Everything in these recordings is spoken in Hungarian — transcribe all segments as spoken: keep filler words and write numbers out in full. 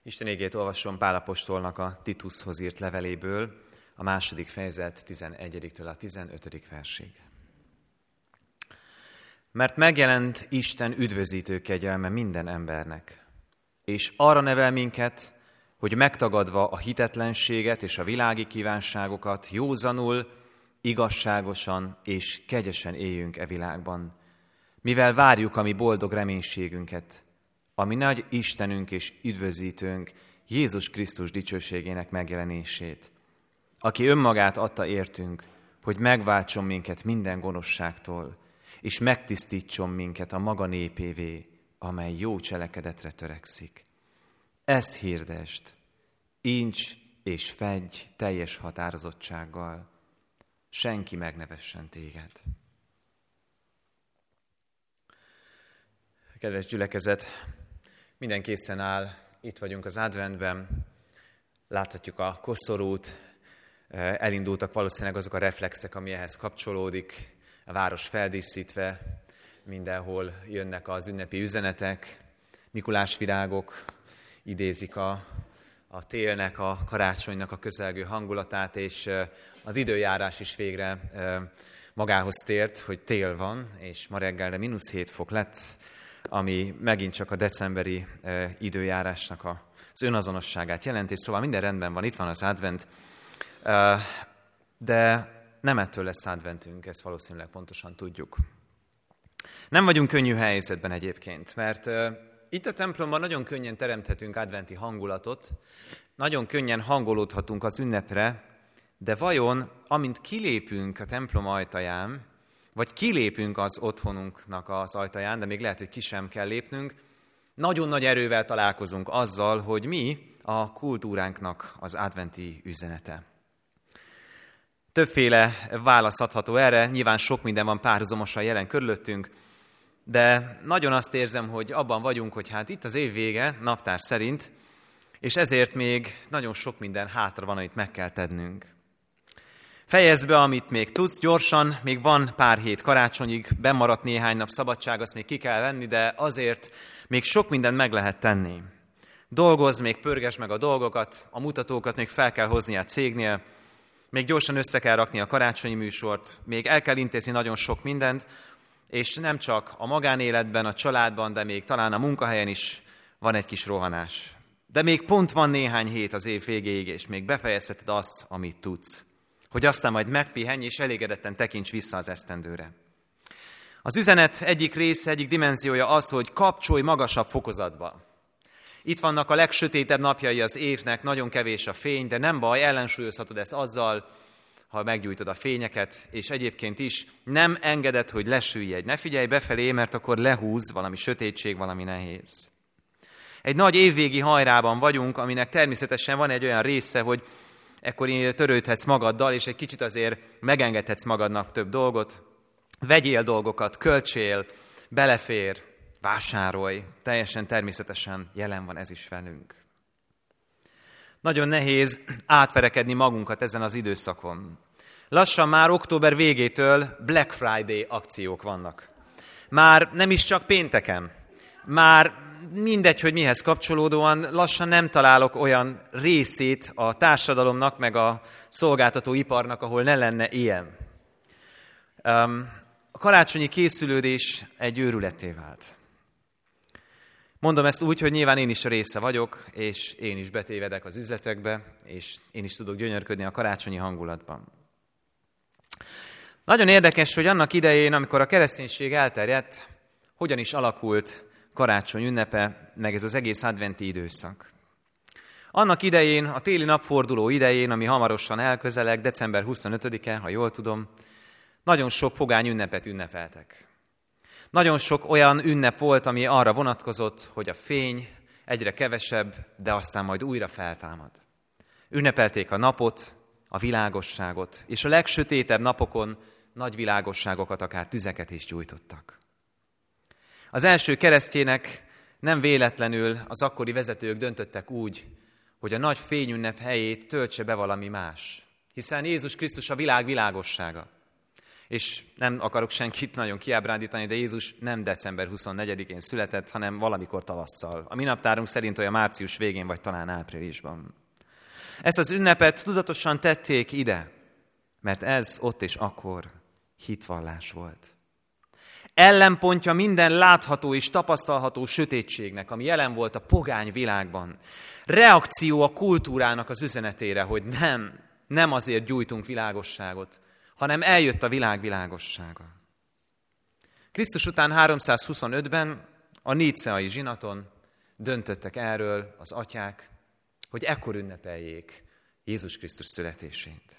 Isten igét olvasom Pál apostolnak a Tituszhoz írt leveléből, a második fejezet tizenegyediktől a tizenötödik versig. Mert megjelent Isten üdvözítő kegyelme minden embernek, és arra nevel minket, hogy megtagadva a hitetlenséget és a világi kívánságokat józanul, igazságosan és kegyesen éljünk e világban, mivel várjuk a mi boldog reménységünket, ami nagy Istenünk és üdvözítőnk, Jézus Krisztus dicsőségének megjelenését, aki önmagát adta értünk, hogy megváltson minket minden gonoszságtól, és megtisztítson minket a maga népévé, amely jó cselekedetre törekszik. Ezt hirdesd, incs és fedj teljes határozottsággal, senki megnevessen téged. Kedves gyülekezet, minden készen áll, itt vagyunk az adventben, láthatjuk a koszorút, elindultak valószínűleg azok a reflexek, ami ehhez kapcsolódik, a város feldíszítve, mindenhol jönnek az ünnepi üzenetek, mikulásvirágok idézik a, a télnek, a karácsonynak a közelgő hangulatát, és az időjárás is végre magához tért, hogy tél van, és ma reggelre mínusz hét fok lett, ami megint csak a decemberi e, időjárásnak a, az önazonosságát jelenti, szóval minden rendben van, itt van az advent, e, de nem ettől lesz adventünk, ezt valószínűleg pontosan tudjuk. Nem vagyunk könnyű helyzetben egyébként, mert e, itt a templomban nagyon könnyen teremthetünk adventi hangulatot, nagyon könnyen hangolódhatunk az ünnepre, de vajon, amint kilépünk a templom ajtaján, vagy kilépünk az otthonunknak az ajtaján, de még lehet, hogy ki sem kell lépnünk, nagyon nagy erővel találkozunk azzal, hogy mi a kultúránknak az adventi üzenete. Többféle válasz adható erre, nyilván sok minden van párhuzamosan jelen körülöttünk, de nagyon azt érzem, hogy abban vagyunk, hogy hát itt az év vége, naptár szerint, és ezért még nagyon sok minden hátra van, amit meg kell tennünk. Fejezd be, amit még tudsz, gyorsan, még van pár hét karácsonyig, bemaradt néhány nap szabadság, azt még ki kell venni, de azért még sok mindent meg lehet tenni. Dolgozz, még pörgesd meg a dolgokat, a mutatókat még fel kell hozni a cégnél, még gyorsan össze kell rakni a karácsonyi műsort, még el kell intézni nagyon sok mindent, és nem csak a magánéletben, a családban, de még talán a munkahelyen is van egy kis rohanás. De még pont van néhány hét az év végéig, és még befejezheted azt, amit tudsz, hogy aztán majd megpihenj, és elégedetten tekints vissza az esztendőre. Az üzenet egyik része, egyik dimenziója az, hogy kapcsolj magasabb fokozatba. Itt vannak a legsötétebb napjai az évnek, nagyon kevés a fény, de nem baj, ellensúlyozhatod ezt azzal, ha meggyújtod a fényeket, és egyébként is nem engeded, hogy lesülj. Ne figyelj befelé, mert akkor lehúz valami sötétség, valami nehéz. Egy nagy évvégi hajrában vagyunk, aminek természetesen van egy olyan része, hogy ekkor törődhetsz magaddal, és egy kicsit azért megengedhetsz magadnak több dolgot. Vegyél dolgokat, költsél, belefér, vásárolj. Teljesen természetesen jelen van ez is velünk. Nagyon nehéz átverekedni magunkat ezen az időszakon. Lassan már október végétől Black Friday akciók vannak. Már nem is csak pénteken. Már mindegy, hogy mihez kapcsolódóan, lassan nem találok olyan részét a társadalomnak, meg a szolgáltatóiparnak, ahol ne lenne ilyen. A karácsonyi készülődés egy őrületté vált. Mondom ezt úgy, hogy nyilván én is a része vagyok, és én is betévedek az üzletekbe, és én is tudok gyönyörködni a karácsonyi hangulatban. Nagyon érdekes, hogy annak idején, amikor a kereszténység elterjedt, hogyan is alakult karácsony ünnepe, meg ez az egész adventi időszak. Annak idején, a téli napforduló idején, ami hamarosan elközeleg, december huszonötödike, ha jól tudom, nagyon sok pogány ünnepet ünnepeltek. Nagyon sok olyan ünnep volt, ami arra vonatkozott, hogy a fény egyre kevesebb, de aztán majd újra feltámad. Ünnepelték a napot, a világosságot, és a legsötétebb napokon nagy világosságokat, akár tüzeket is gyújtottak. Az első keresztjének nem véletlenül az akkori vezetők döntöttek úgy, hogy a nagy fényünnep helyét töltse be valami más. Hiszen Jézus Krisztus a világ világossága. És nem akarok senkit nagyon kiábrándítani, de Jézus nem december huszonnegyedikén született, hanem valamikor tavasszal. A mi naptárunk szerint olyan március végén, vagy talán áprilisban. Ezt az ünnepet tudatosan tették ide, mert ez ott és akkor hitvallás volt. Ellenpontja minden látható és tapasztalható sötétségnek, ami jelen volt a pogány világban. Reakció a kultúrának az üzenetére, hogy nem, nem azért gyújtunk világosságot, hanem eljött a világ világossága. Krisztus után háromszázhuszonötben a níceai zsinaton döntöttek erről az atyák, hogy ekkor ünnepeljék Jézus Krisztus születését.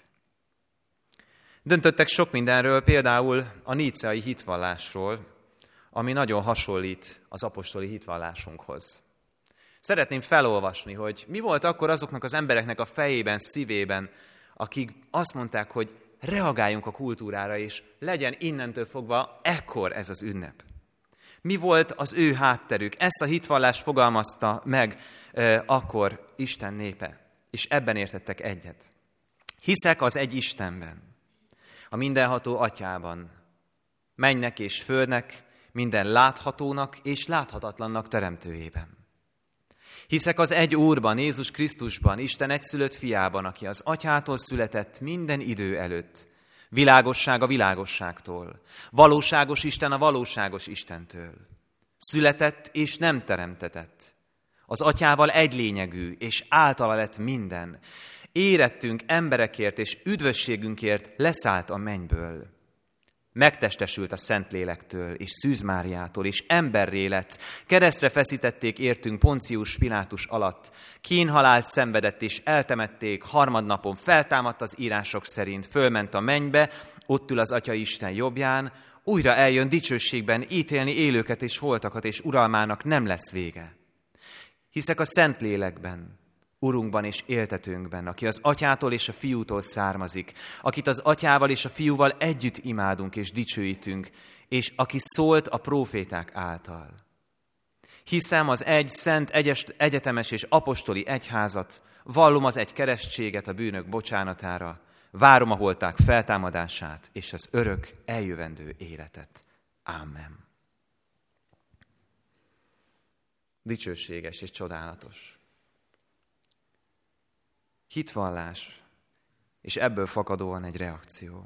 Döntöttek sok mindenről, például a níceai hitvallásról, ami nagyon hasonlít az apostoli hitvallásunkhoz. Szeretném felolvasni, hogy mi volt akkor azoknak az embereknek a fejében, szívében, akik azt mondták, hogy reagáljunk a kultúrára, és legyen innentől fogva ekkor ez az ünnep. Mi volt az ő hátterük? Ezt a hitvallást fogalmazta meg e, akkor Isten népe, és ebben értettek egyet. Hiszek az egy Istenben, a mindenható atyában, mennynek és földnek, minden láthatónak és láthatatlannak teremtőjében. Hiszek az egy Úrban, Jézus Krisztusban, Isten egyszülött fiában, aki az atyától született minden idő előtt, világosság a világosságtól, valóságos Isten a valóságos Istentől. Született és nem teremtetett. Az atyával egy lényegű, és általa lett minden. Érettünk emberekért és üdvösségünkért leszállt a mennyből. Megtestesült a Szentlélektől és Szűz Máriától, és emberré lett. Keresztre feszítették értünk Poncius Pilátus alatt. Kínhalált szenvedett és eltemették, harmadnapon feltámadt az írások szerint, fölment a mennybe, ott ül az Atya Isten jobbján, újra eljön dicsőségben ítélni élőket és holtakat, és uralmának nem lesz vége. Hiszek a Szentlélekben, Urunkban és éltetőnkben, aki az Atyától és a Fiútól származik, akit az Atyával és a Fiúval együtt imádunk és dicsőítünk, és aki szólt a próféták által. Hiszem az egy szent, egyes, egyetemes és apostoli egyházat, vallom az egy keresztséget a bűnök bocsánatára, várom a holták feltámadását és az örök eljövendő életet. Ámen. Dicsőséges és csodálatos. Hitvallás, és ebből fakadóan egy reakció.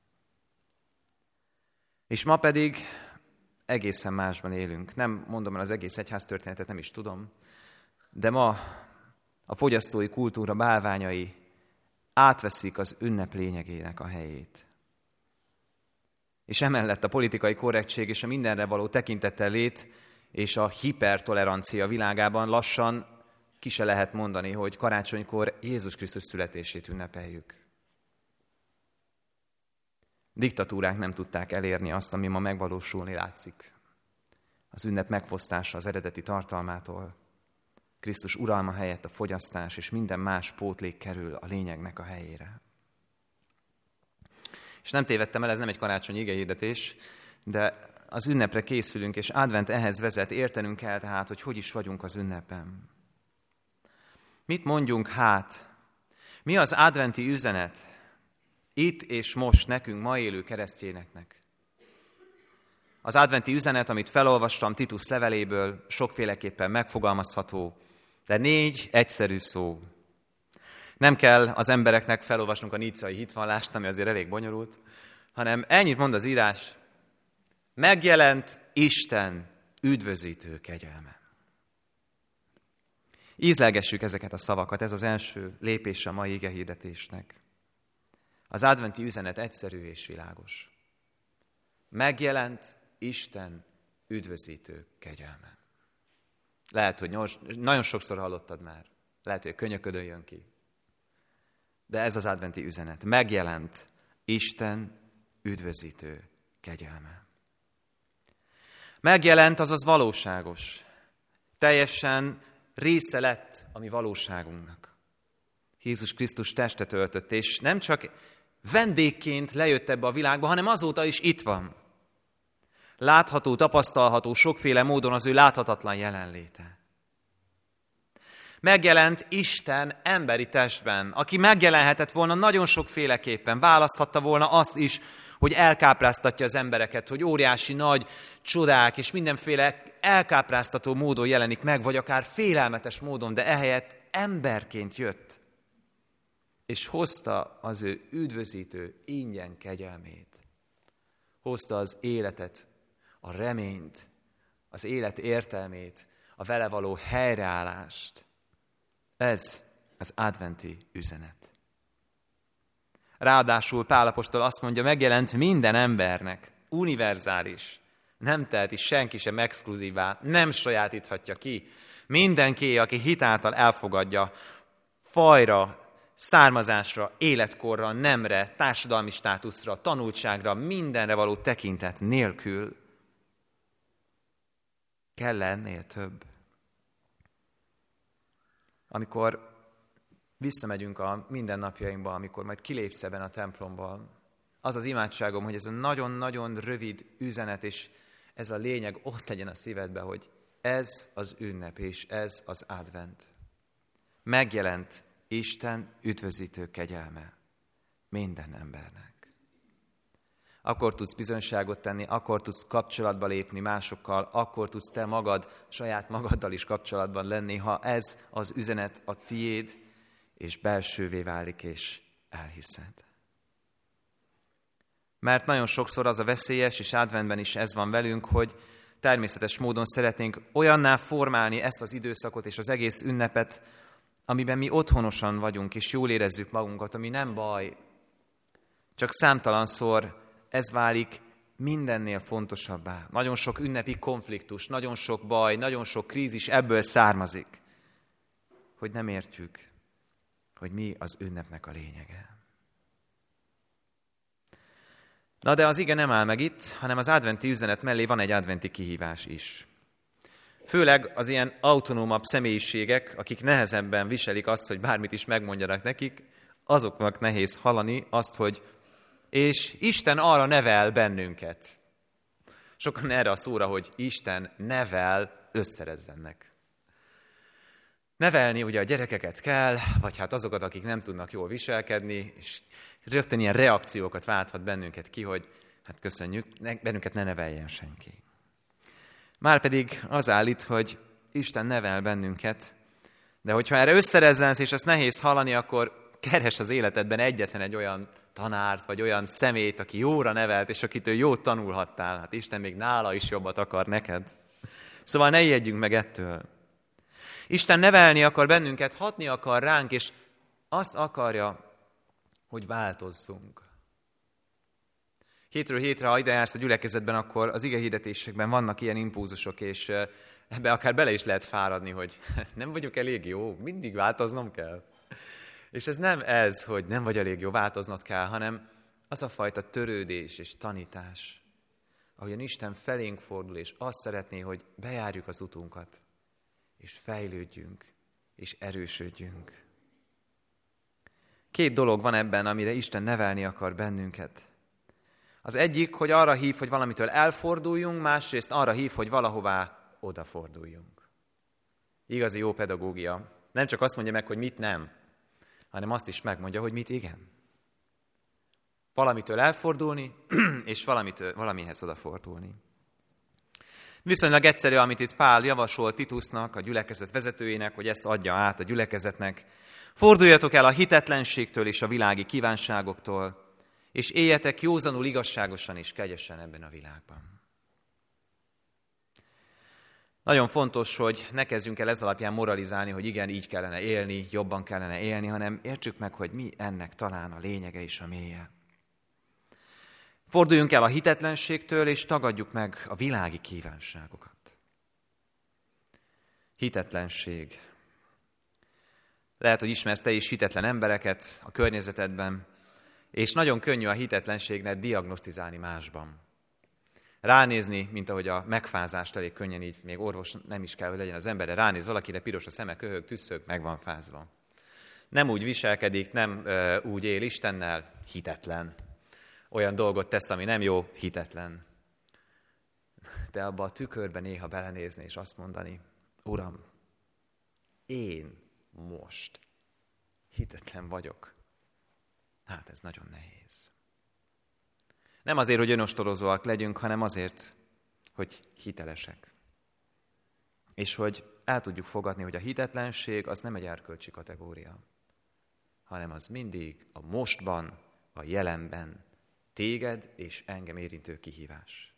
És ma pedig egészen másban élünk. Nem mondom el az egész egyház történetet, nem is tudom, de ma a fogyasztói kultúra bálványai átveszik az ünnep lényegének a helyét. És emellett a politikai korrektség és a mindenre való tekintettel lét és a hipertolerancia világában lassan ki se lehet mondani, hogy karácsonykor Jézus Krisztus születését ünnepeljük. Diktatúrák nem tudták elérni azt, ami ma megvalósulni látszik. Az ünnep megfosztása az eredeti tartalmától. Krisztus uralma helyett a fogyasztás és minden más pótlék kerül a lényegnek a helyére. És nem tévedtem el, ez nem egy karácsonyi igehirdetés, de az ünnepre készülünk, és advent ehhez vezet, értenünk kell tehát, hogy hogy is vagyunk az ünnepen. Mit mondjunk hát? Mi az adventi üzenet itt és most nekünk, ma élő keresztényeknek? Az adventi üzenet, amit felolvastam Titus leveléből, sokféleképpen megfogalmazható, de négy egyszerű szó. Nem kell az embereknek felolvasnunk a níceai hitvallást, ami azért elég bonyolult, hanem ennyit mond az írás: megjelent Isten üdvözítő kegyelme. Ízlelgessük ezeket a szavakat, ez az első lépés a mai igehirdetésnek. Az adventi üzenet egyszerű és világos. Megjelent Isten üdvözítő kegyelme. Lehet, hogy nyors, nagyon sokszor hallottad már. Lehet, hogy könyöködön jön ki. De ez az adventi üzenet. Megjelent Isten üdvözítő kegyelme. Megjelent, azaz valóságos. Teljesen része lett a mi valóságunknak. Jézus Krisztus testet öltött, és nem csak vendégként lejött ebbe a világba, hanem azóta is itt van. Látható, tapasztalható sokféle módon az ő láthatatlan jelenléte. Megjelent Isten emberi testben, aki megjelenhetett volna nagyon sokféleképpen, választhatta volna azt is, hogy elkápráztatja az embereket, hogy óriási nagy csodák és mindenféle elkápráztató módon jelenik meg, vagy akár félelmetes módon, de ehelyett emberként jött, és hozta az ő üdvözítő ingyen kegyelmét. Hozta az életet, a reményt, az élet értelmét, a vele való helyreállást. Ez az adventi üzenet. Ráadásul Pál apostol azt mondja, megjelent minden embernek, univerzális, nem teheti senki sem exkluzívá, nem sajátíthatja ki. Mindenki, aki hitáltal elfogadja, fajra, származásra, életkorra, nemre, társadalmi státuszra, tanultságra, mindenre való tekintet nélkül. Kell ennél több. Amikor visszamegyünk a mindennapjainkba, amikor majd kilépsz ebben a templomban, az az imádságom, hogy ez a nagyon-nagyon rövid üzenet, és ez a lényeg ott legyen a szívedbe, hogy ez az ünnep, és ez az advent. Megjelent Isten üdvözítő kegyelme minden embernek. Akkor tudsz bizonyságot tenni, akkor tudsz kapcsolatba lépni másokkal, akkor tudsz te magad, saját magaddal is kapcsolatban lenni, ha ez az üzenet a tiéd, és belsővé válik, és elhiszed. Mert nagyon sokszor az a veszélyes, és adventben is ez van velünk, hogy természetes módon szeretnénk olyanná formálni ezt az időszakot és az egész ünnepet, amiben mi otthonosan vagyunk, és jól érezzük magunkat, ami nem baj. Csak számtalanszor ez válik mindennél fontosabbá. Nagyon sok ünnepi konfliktus, nagyon sok baj, nagyon sok krízis ebből származik, hogy nem értjük, hogy mi az ünnepnek a lényege. Na de az ige nem áll meg itt, hanem az adventi üzenet mellé van egy adventi kihívás is. Főleg az ilyen autonómabb személyiségek, akik nehezebben viselik azt, hogy bármit is megmondjanak nekik, azoknak nehéz hallani azt, hogy és Isten arra nevel bennünket. Sokan erre a szóra, hogy Isten nevel, összerezzennek. Nevelni ugye a gyerekeket kell, vagy hát azokat, akik nem tudnak jól viselkedni, és rögtön ilyen reakciókat válthat bennünket ki, hogy hát köszönjük, bennünket ne neveljen senki. Márpedig az állít, hogy Isten nevel bennünket, de hogyha erre összerezzensz, és ezt nehéz hallani, akkor keres az életedben egyetlen egy olyan tanárt, vagy olyan szemét, aki jóra nevelt, és akitől jót tanulhattál. Hát Isten még nála is jobbat akar neked. Szóval ne ijedjünk meg ettől. Isten nevelni akar bennünket, hatni akar ránk, és azt akarja, hogy változzunk. Hétről hétre, ha ide jársz a gyülekezetben, akkor az igehirdetésekben vannak ilyen impulzusok, és ebbe akár bele is lehet fáradni, hogy nem vagyok elég jó, mindig változnom kell. És ez nem ez, hogy nem vagy elég jó, változnod kell, hanem az a fajta törődés és tanítás, ahogyan Isten felénk fordul, és azt szeretné, hogy bejárjuk az utunkat, és fejlődjünk, és erősödjünk. Két dolog van ebben, amire Isten nevelni akar bennünket. Az egyik, hogy arra hív, hogy valamitől elforduljunk, másrészt arra hív, hogy valahová odaforduljunk. Igazi jó pedagógia. Nem csak azt mondja meg, hogy mit nem, hanem azt is megmondja, hogy mit igen. Valamitől elfordulni, és valamitől, valamihez odafordulni. Viszonylag egyszerű, amit itt Pál javasol Titusnak, a gyülekezet vezetőjének, hogy ezt adja át a gyülekezetnek. Forduljatok el a hitetlenségtől és a világi kívánságoktól, és éljetek józanul, igazságosan és kegyesen ebben a világban. Nagyon fontos, hogy ne kezdjünk el ez alapján moralizálni, hogy igen, így kellene élni, jobban kellene élni, hanem értsük meg, hogy mi ennek talán a lényege és a mélye. Forduljunk el a hitetlenségtől, és tagadjuk meg a világi kívánságokat. Hitetlenség. Lehet, hogy ismersz te is hitetlen embereket a környezetedben, és nagyon könnyű a hitetlenségnek diagnosztizálni másban. Ránézni, mint ahogy a megfázást elég könnyen így, még orvos nem is kell, hogy legyen az emberre, ránéz valakire, piros a szeme, köhög, tüsszög, meg van fázva. Nem úgy viselkedik, nem ö, úgy él Istennel, hitetlen. Olyan dolgot tesz, ami nem jó, hitetlen. De abba a tükörbe néha belenézni és azt mondani, Uram, én most hitetlen vagyok. Hát ez nagyon nehéz. Nem azért, hogy önostorozóak legyünk, hanem azért, hogy hitelesek. És hogy el tudjuk fogadni, hogy a hitetlenség az nem egy erkölcsi kategória, hanem az mindig a mostban, a jelenben téged és engem érintő kihívás.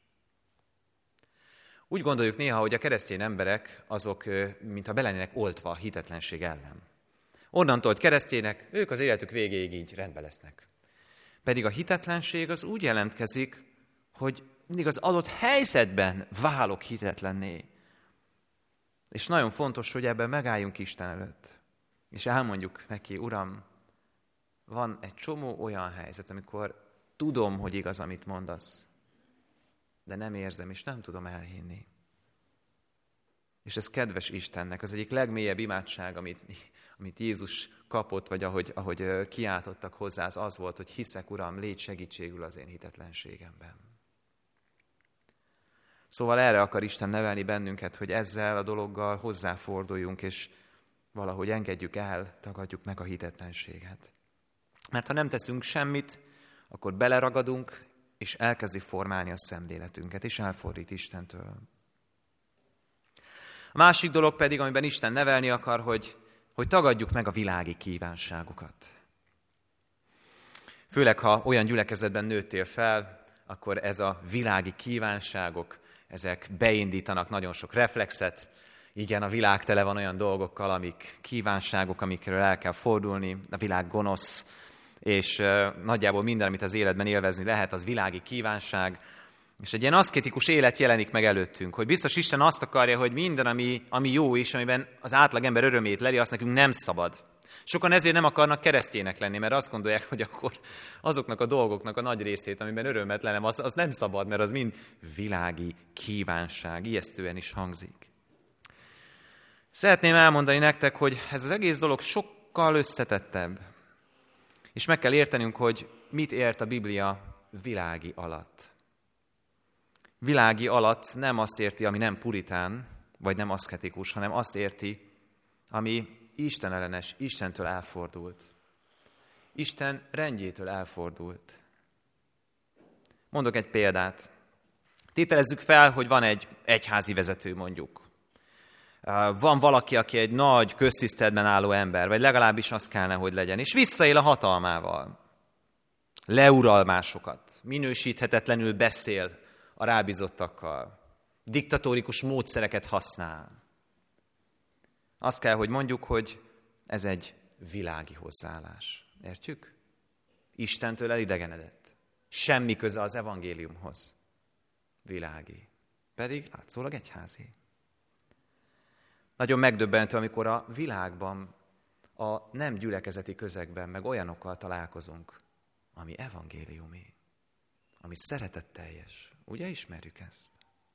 Úgy gondoljuk néha, hogy a keresztény emberek azok, mintha be lennének oltva a hitetlenség ellen. Onnantól, hogy keresztények, ők az életük végéig így rendben lesznek. Pedig a hitetlenség az úgy jelentkezik, hogy mindig az adott helyzetben válok hitetlenné. És nagyon fontos, hogy ebben megálljunk Isten előtt. És elmondjuk neki, Uram, van egy csomó olyan helyzet, amikor tudom, hogy igaz, amit mondasz, de nem érzem, és nem tudom elhinni. És ez kedves Istennek, az egyik legmélyebb imádság, amit, amit Jézus kapott, vagy ahogy, ahogy kiáltottak hozzá, az az volt, hogy hiszek, Uram, légy segítségül az én hitetlenségemben. Szóval erre akar Isten nevelni bennünket, hogy ezzel a dologgal hozzáforduljunk, és valahogy engedjük el, tagadjuk meg a hitetlenséget. Mert ha nem teszünk semmit, akkor beleragadunk, és elkezdi formálni a szemléletünket, és elfordít Istentől. A másik dolog pedig, amiben Isten nevelni akar, hogy, hogy tagadjuk meg a világi kívánságokat. Főleg, ha olyan gyülekezetben nőttél fel, akkor ez a világi kívánságok, ezek beindítanak nagyon sok reflexet. Igen, a világ tele van olyan dolgokkal, amik kívánságok, amikről el kell fordulni. A világ gonosz, és uh, nagyjából minden, amit az életben élvezni lehet, az világi kívánság. És egy ilyen aszkétikus élet jelenik meg előttünk, hogy biztos Isten azt akarja, hogy minden, ami, ami jó is, amiben az átlagember örömét leli, azt nekünk nem szabad. Sokan ezért nem akarnak keresztények lenni, mert azt gondolják, hogy akkor azoknak a dolgoknak a nagy részét, amiben örömet lenem, az, az nem szabad, mert az mind világi kívánság. Ijesztően is hangzik. Szeretném elmondani nektek, hogy ez az egész dolog sokkal összetettebb. És meg kell értenünk, hogy mit ért a Biblia világi alatt. Világi alatt nem azt érti, ami nem puritán, vagy nem aszketikus, hanem azt érti, ami Isten ellenes, Istentől elfordult. Isten rendjétől elfordult. Mondok egy példát. Tételezzük fel, hogy van egy egyházi vezető, mondjuk. Van valaki, aki egy nagy köztiszteletben álló ember, vagy legalábbis az kellene, hogy legyen, és visszaél a hatalmával. Leural másokat, minősíthetetlenül beszél a rábízottakkal, diktatórikus módszereket használ. Azt kell, hogy mondjuk, hogy ez egy világi hozzáállás. Értjük? Istentől elidegenedett. Semmi köze az evangéliumhoz. Világi. Pedig látszólag egyházi. Nagyon megdöbbentő, amikor a világban, a nem gyülekezeti közegben meg olyanokkal találkozunk, ami evangéliumi, ami szeretetteljes. Ugye ismerjük ezt?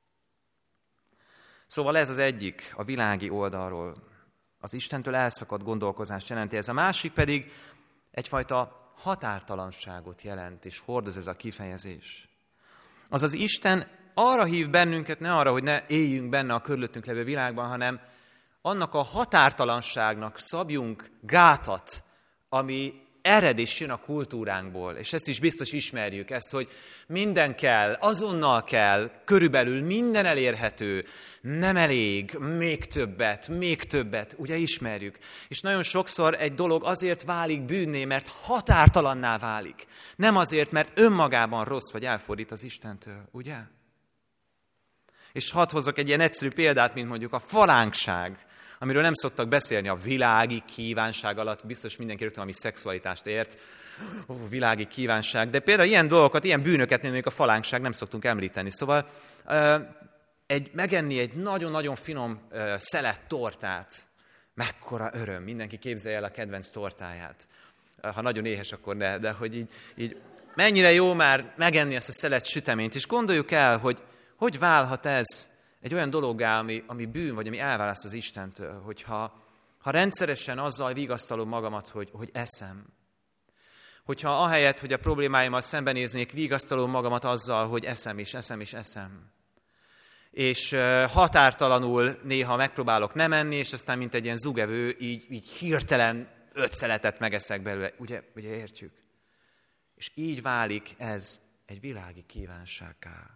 Szóval ez az egyik, a világi oldalról. Az Istentől elszakadt gondolkozást jelenti ez. A másik pedig egyfajta határtalanságot jelent, és hordoz ez a kifejezés. Azaz Isten arra hív bennünket, ne arra, hogy ne éljünk benne a körülöttünk levő világban, hanem annak a határtalanságnak szabjunk gátat, ami ered és jön a kultúránkból. És ezt is biztos ismerjük, ezt, hogy minden kell, azonnal kell, körülbelül minden elérhető, nem elég, még többet, még többet, ugye ismerjük. És nagyon sokszor egy dolog azért válik bűnné, mert határtalanná válik. Nem azért, mert önmagában rossz vagy elfordít az Istentől, ugye? És hadd hozzak egy ilyen egyszerű példát, mint mondjuk a falánkság, amiről nem szoktak beszélni a világi kívánság alatt, biztos mindenki rögtön, ami szexualitást ért, ó, világi kívánság, de például ilyen dolgokat, ilyen bűnöket, mint még a falánkság nem szoktunk említeni. Szóval egy, megenni egy nagyon-nagyon finom szelet tortát, mekkora öröm, mindenki képzelje el a kedvenc tortáját. Ha nagyon éhes, akkor ne, de hogy így, így mennyire jó már megenni ezt a szelet süteményt, és gondoljuk el, hogy hogy válhat ez egy olyan dologgá, ami, ami bűn, vagy ami elválaszt az Istentől, hogyha ha rendszeresen azzal vigasztalom magamat, hogy, hogy eszem. Hogyha ahelyett, hogy a problémáimmal szembenéznék, vigasztalom magamat azzal, hogy eszem és eszem és eszem. És határtalanul néha megpróbálok nem enni, és aztán mint egy ilyen zugevő, így, így hirtelen öt szeletet megeszek belőle. Ugye, ugye értjük? És így válik ez egy világi kívánsággá.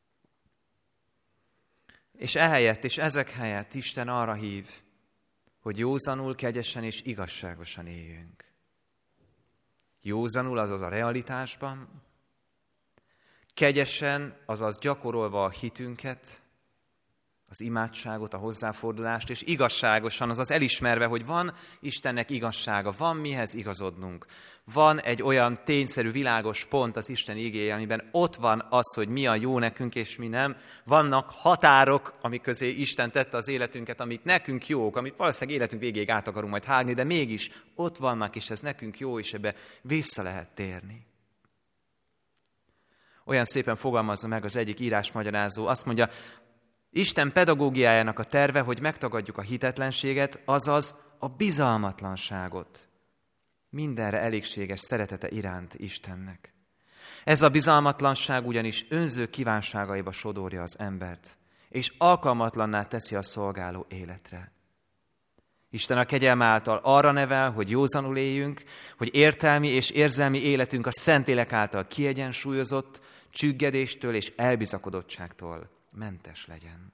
És ehelyett, és ezek helyett Isten arra hív, hogy józanul, kegyesen és igazságosan éljünk. Józanul, azaz a realitásban, kegyesen, azaz gyakorolva a hitünket, az imádságot, a hozzáfordulást, és igazságosan, azaz elismerve, hogy van Istennek igazsága, van mihez igazodnunk. Van egy olyan tényszerű, világos pont az Isten igéje, amiben ott van az, hogy mi a jó nekünk, és mi nem. Vannak határok, amik közé Isten tette az életünket, amik nekünk jók, amit valószínűleg életünk végéig át akarunk majd hágni, de mégis ott vannak, és ez nekünk jó, és ebbe vissza lehet térni. Olyan szépen fogalmazza meg az egyik írásmagyarázó, azt mondja, Isten pedagógiájának a terve, hogy megtagadjuk a hitetlenséget, azaz a bizalmatlanságot. Mindenre elégséges szeretete iránt Istennek. Ez a bizalmatlanság ugyanis önző kívánságaiba sodorja az embert, és alkalmatlanná teszi a szolgáló életre. Isten a kegyelme által arra nevel, hogy józanul éljünk, hogy értelmi és érzelmi életünk a Szentlélek által kiegyensúlyozott, csüggedéstől és elbizakodottságtól mentes legyen.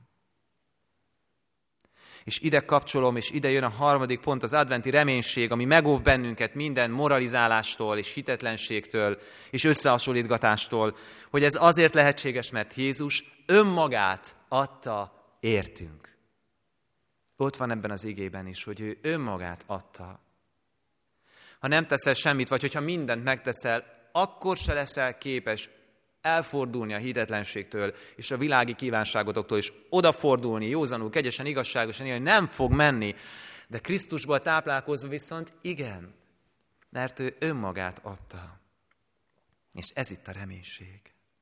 És ide kapcsolom, és ide jön a harmadik pont, az adventi reménység, ami megóv bennünket minden moralizálástól és hitetlenségtől és összehasonlítgatástól, hogy ez azért lehetséges, mert Jézus önmagát adta értünk. Ott van ebben az igében is, hogy ő önmagát adta. Ha nem teszel semmit, vagy hogyha mindent megteszel, akkor se leszel képes elfordulni a hitetlenségtől és a világi kívánságotoktól, és odafordulni, józanul, kegyesen, igazságosan élni, nem fog menni. De Krisztusból táplálkozva viszont igen, mert ő önmagát adta. És ez itt a reménység.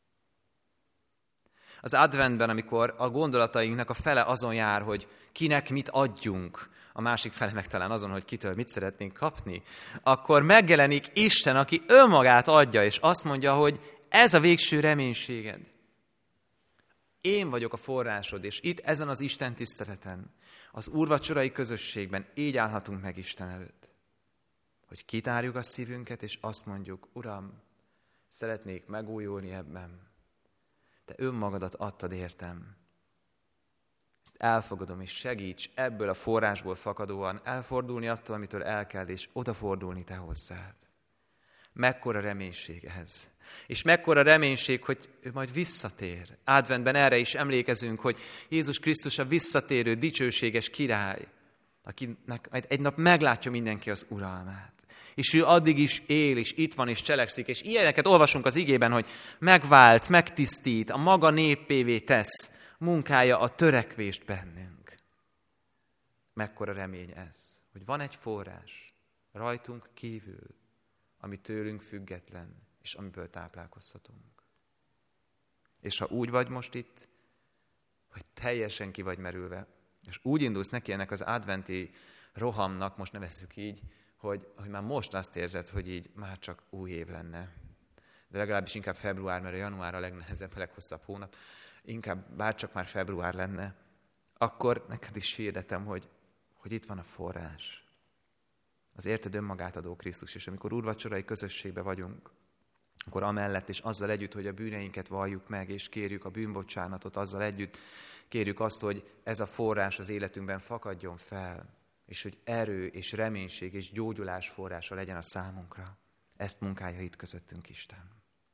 Az adventben, amikor a gondolatainknak a fele azon jár, hogy kinek mit adjunk, a másik fele meg talán azon, hogy kitől mit szeretnénk kapni, akkor megjelenik Isten, aki önmagát adja, és azt mondja, hogy ez a végső reménységed. Én vagyok a forrásod, és itt ezen az Isten tiszteleten, az úrvacsorai közösségben így állhatunk meg Isten előtt. Hogy kitárjuk a szívünket, és azt mondjuk, Uram, szeretnék megújulni ebben. Te önmagadat adtad értem. Ezt elfogadom, és segíts ebből a forrásból fakadóan elfordulni attól, amitől el kell, és odafordulni te hozzád. Mekkora reménység ez. És mekkora reménység, hogy ő majd visszatér. Adventben erre is emlékezünk, hogy Jézus Krisztus a visszatérő, dicsőséges király, akinek egy nap meglátja mindenki az uralmát. És ő addig is él, és itt van, és cselekszik. És ilyeneket olvasunk az igében, hogy megvált, megtisztít, a maga néppévé tesz, munkája a törekvést bennünk. Mekkora remény ez, hogy van egy forrás rajtunk kívül, ami tőlünk független, és amiből táplálkozhatunk. És ha úgy vagy most itt, hogy teljesen ki vagy merülve, és úgy indulsz neki ennek az adventi rohamnak, most nevezzük így, hogy, hogy már most azt érzed, hogy így már csak új év lenne. De legalábbis inkább február, mert a január a legnehezebb, a leghosszabb hónap. Inkább bárcsak már február lenne. Akkor neked is hirdetem, hogy, hogy itt van a forrás. Az érted önmagát adó Krisztus, és amikor úrvacsorai közösségben vagyunk, akkor amellett és azzal együtt, hogy a bűneinket valljuk meg, és kérjük a bűnbocsánatot, azzal együtt kérjük azt, hogy ez a forrás az életünkben fakadjon fel, és hogy erő és reménység és gyógyulás forrása legyen a számunkra. Ezt munkálja itt közöttünk Isten.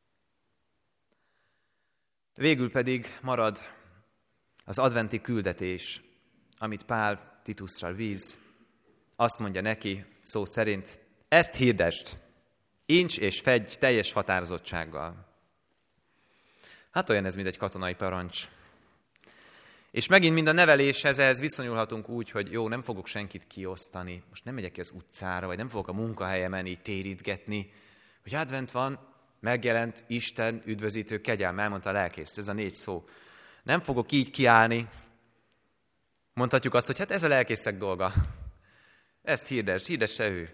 Végül pedig marad az adventi küldetés, amit Pál Titusra víz. Azt mondja neki, szó szerint, ezt hirdesd, incs és fedj teljes határozottsággal. Hát olyan ez, mint egy katonai parancs. És megint mind a neveléshez ehhez viszonyulhatunk úgy, hogy jó, nem fogok senkit kiosztani. Most nem megyek ki az utcára, vagy nem fogok a munkahelyemen így térítgetni, hogy advent van, megjelent Isten üdvözítő kegyelme, elmondta a lelkész, ez a négy szó. Nem fogok így kiállni. Mondhatjuk azt, hogy hát ez a lelkészek dolga. Ezt hirdess, hirdesse ő.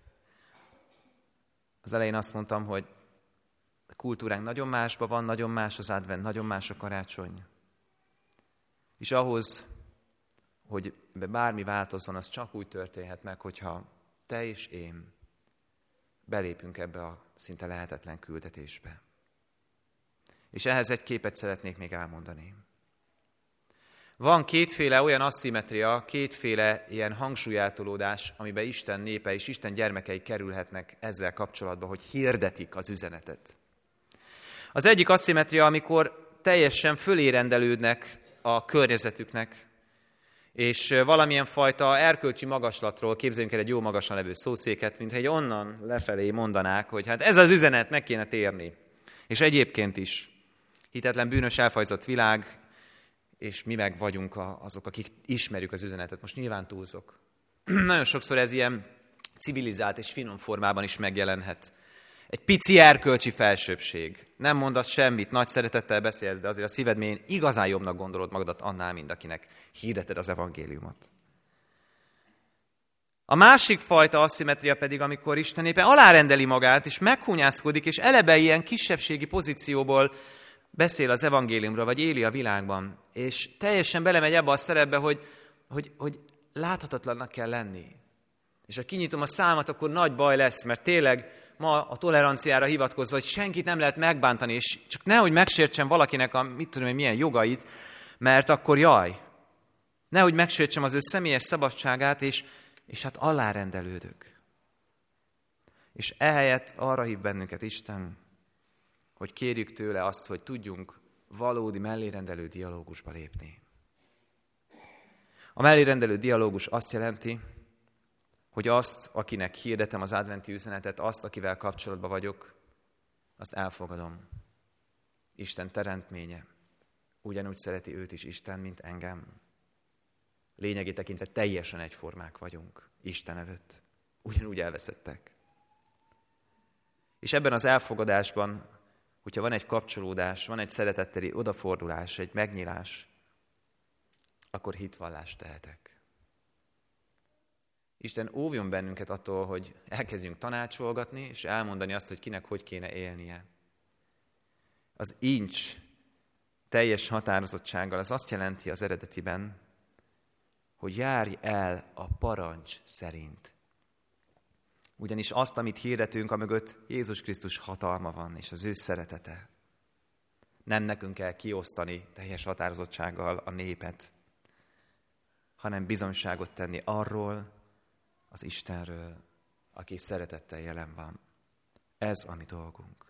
Az elején azt mondtam, hogy a kultúránk nagyon másban van, nagyon más az advent, nagyon más a karácsony. És ahhoz, hogy bármi változzon, az csak úgy történhet meg, hogyha te és én belépünk ebbe a szinte lehetetlen küldetésbe. És ehhez egy képet szeretnék még elmondani. Van kétféle olyan asszimetria, kétféle ilyen hangsúlyeltolódás, amiben Isten népe és Isten gyermekei kerülhetnek ezzel kapcsolatban, hogy hirdetik az üzenetet. Az egyik asszimetria, amikor teljesen fölérendelődnek a környezetüknek, és valamilyen fajta erkölcsi magaslatról képzeljünk el egy jó magasan levő szószéket, mintha egy onnan lefelé mondanák, hogy hát ez az üzenet, meg kéne térni. És egyébként is hitetlen, bűnös, elfajzott világ, és mi meg vagyunk azok, akik ismerjük az üzenetet. Most nyilván túlzok. Nagyon sokszor ez ilyen civilizált és finom formában is megjelenhet. Egy pici erkölcsi felsőbbség. Nem mondasz semmit, nagy szeretettel beszélsz, de azért a szíved mélyén igazán jobbnak gondolod magadat annál, mint akinek hirdeted az evangéliumot. A másik fajta asszimetria pedig, amikor Isten éppen alárendeli magát, és meghúnyászkodik, és eleve ilyen kisebbségi pozícióból beszél az evangéliumra, vagy éli a világban, és teljesen belemegy ebbe a szerepbe, hogy, hogy, hogy láthatatlannak kell lenni. És ha kinyitom a számat, akkor nagy baj lesz, mert tényleg ma a toleranciára hivatkozva, hogy senkit nem lehet megbántani, és csak nehogy megsértsem valakinek a mit tudom, hogy milyen jogait, mert akkor jaj. Nehogy megsértsem az ő személyes szabadságát, és, és hát alárendelődök. És ehelyett arra hív bennünket Isten, hogy kérjük tőle azt, hogy tudjunk valódi mellérendelő dialógusba lépni. A mellérendelő dialógus azt jelenti, hogy azt, akinek hirdetem az adventi üzenetet, azt, akivel kapcsolatban vagyok, azt elfogadom. Isten teremtménye. Ugyanúgy szereti őt is Isten, mint engem. Lényegi tekintve teljesen egyformák vagyunk Isten előtt. Ugyanúgy elveszettek. És ebben az elfogadásban, hogyha van egy kapcsolódás, van egy szeretetteli odafordulás, egy megnyílás, akkor hitvallást tehetek. Isten óvjon bennünket attól, hogy elkezdjünk tanácsolgatni, és elmondani azt, hogy kinek hogy kéne élnie. Az incs teljes határozottsággal az azt jelenti az eredetiben, hogy járj el a parancs szerint. Ugyanis azt, amit hirdetünk, amögött Jézus Krisztus hatalma van, és az ő szeretete. Nem nekünk kell kiosztani teljes határozottsággal a népet, hanem bizonyságot tenni arról, az Istenről, aki szeretettel jelen van. Ez a mi dolgunk.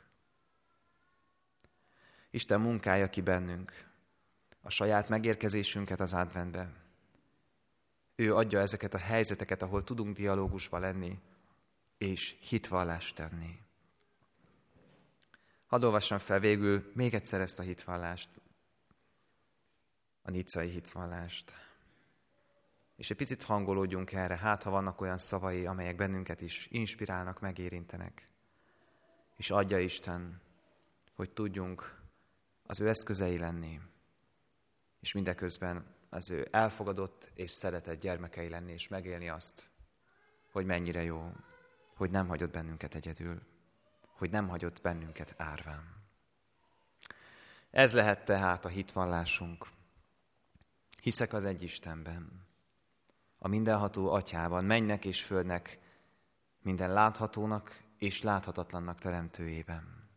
Isten munkája ki bennünk a saját megérkezésünket az adventbe. Ő adja ezeket a helyzeteket, ahol tudunk dialógusba lenni, és hitvallást tenni. Hadd olvassam fel végül még egyszer ezt a hitvallást, a nicai hitvallást. És egy picit hangolódjunk erre, hát ha vannak olyan szavai, amelyek bennünket is inspirálnak, megérintenek. És adja Isten, hogy tudjunk az ő eszközei lenni, és mindeközben az ő elfogadott és szeretett gyermekei lenni, és megélni azt, hogy mennyire jó, hogy nem hagyott bennünket egyedül, hogy nem hagyott bennünket árván. Ez lehet tehát a hitvallásunk. Hiszek az egy Istenben, a mindenható Atyában, mennynek és földnek, minden láthatónak és láthatatlannak teremtőjében.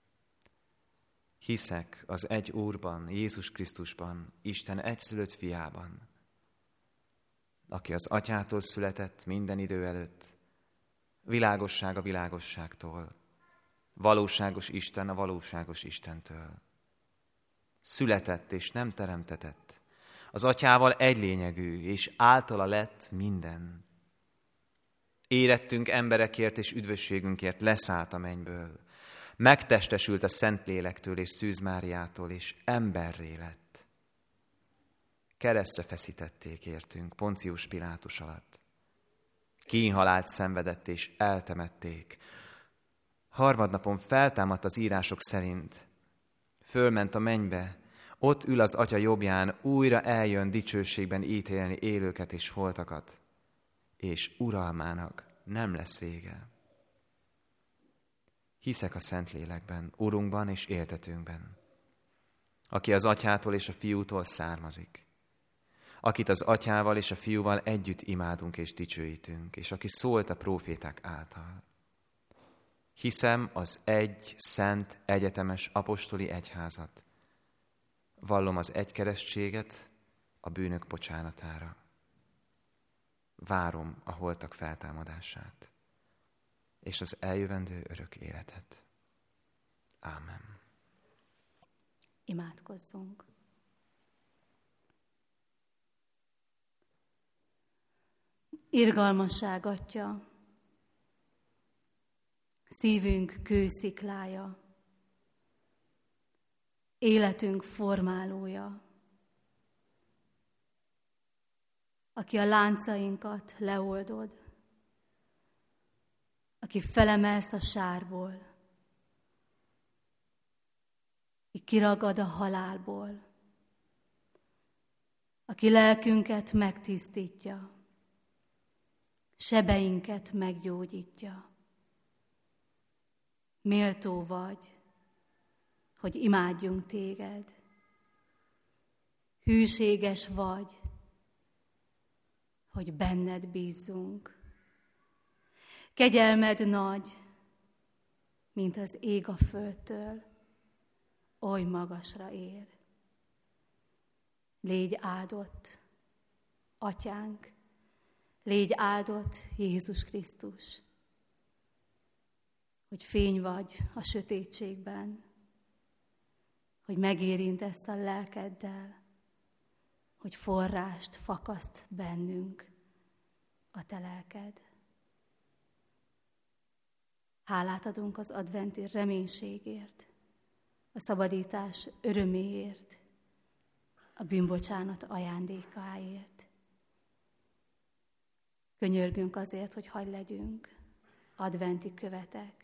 Hiszek az egy Úrban, Jézus Krisztusban, Isten egyszülött fiában, aki az Atyától született minden idő előtt, világosság a világosságtól, valóságos Isten a valóságos Istentől. Született és nem teremtetett, az Atyával egylényegű, és általa lett minden. Érettünk emberekért és üdvösségünkért leszállt a mennyből, megtestesült a Szentlélektől és Szűz Máriától, és emberré lett. Keresztre feszítették értünk Poncius Pilátus alatt. Kínhalált szenvedett és eltemették. Harmadnapon feltámadt az írások szerint. Fölment a mennybe, ott ül az Atya jobbján, újra eljön dicsőségben ítélni élőket és holtakat, és uralmának nem lesz vége. Hiszek a Szentlélekben, Urunkban és éltetőnkben, aki az Atyától és a Fiútól származik, akit az Atyával és a Fiúval együtt imádunk és dicsőítünk, és aki szólt a próféták által. Hiszem az egy, szent, egyetemes apostoli egyházat. Vallom az egykeresztséget a bűnök bocsánatára. Várom a holtak feltámadását és az eljövendő örök életet. Ámen. Imádkozzunk. Irgalmasság Atya, szívünk kősziklája, életünk formálója, aki a láncainkat leoldod, aki felemelsz a sárból, aki kiragad a halálból, aki lelkünket megtisztítja, sebeinket meggyógyítja. Méltó vagy, hogy imádjunk téged. Hűséges vagy, hogy benned bízzunk. Kegyelmed nagy, mint az ég a földtől, oly magasra ér. Légy áldott, Atyánk, légy áldott Jézus Krisztus, hogy fény vagy a sötétségben, hogy megérintesz a lelkeddel, hogy forrást fakaszt bennünk a te lelked. Hálát adunk az adventi reménységért, a szabadítás öröméért, a bűnbocsánat ajándékáért. Könyörgünk azért, hogy hadd legyünk adventi követek.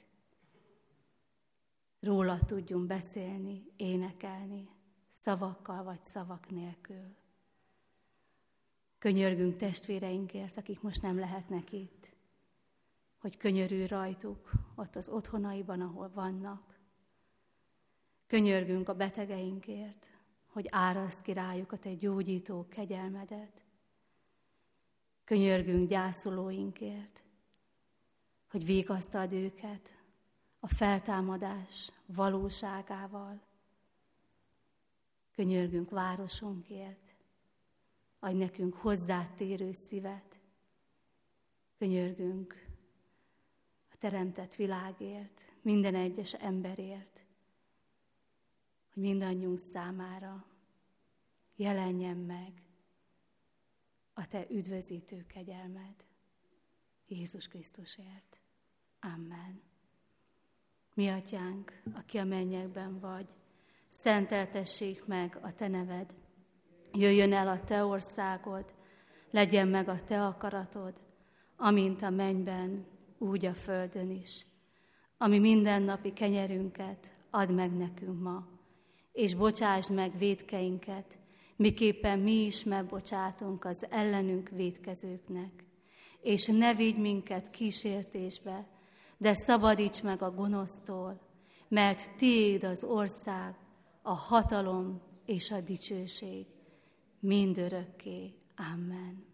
Róla tudjunk beszélni, énekelni, szavakkal vagy szavak nélkül. Könyörgünk testvéreinkért, akik most nem lehetnek itt, hogy könyörülj rajtuk ott az otthonaiban, ahol vannak. Könyörgünk a betegeinkért, hogy áraszt ki rájuk a te gyógyító kegyelmedet. Könyörgünk gyászolóinkért, hogy vigasztald őket a feltámadás valóságával. Könyörgünk városunkért, adj nekünk hozzád térő szívet. Könyörgünk a teremtett világért, minden egyes emberért, hogy mindannyiunk számára jelenjen meg a te üdvözítő kegyelmed Jézus Krisztusért. Amen. Mi Atyánk, aki a mennyekben vagy, szenteltessék meg a te neved. Jöjjön el a te országod, legyen meg a te akaratod, amint a mennyben, úgy a földön is. Ami mindennapi kenyerünket add meg nekünk ma, és bocsásd meg vétkeinket, miképpen mi is megbocsátunk az ellenünk vétkezőknek. És ne vigy minket kísértésbe, de szabadíts meg a gonosztól, mert tiéd az ország, a hatalom és a dicsőség mindörökké. Amen.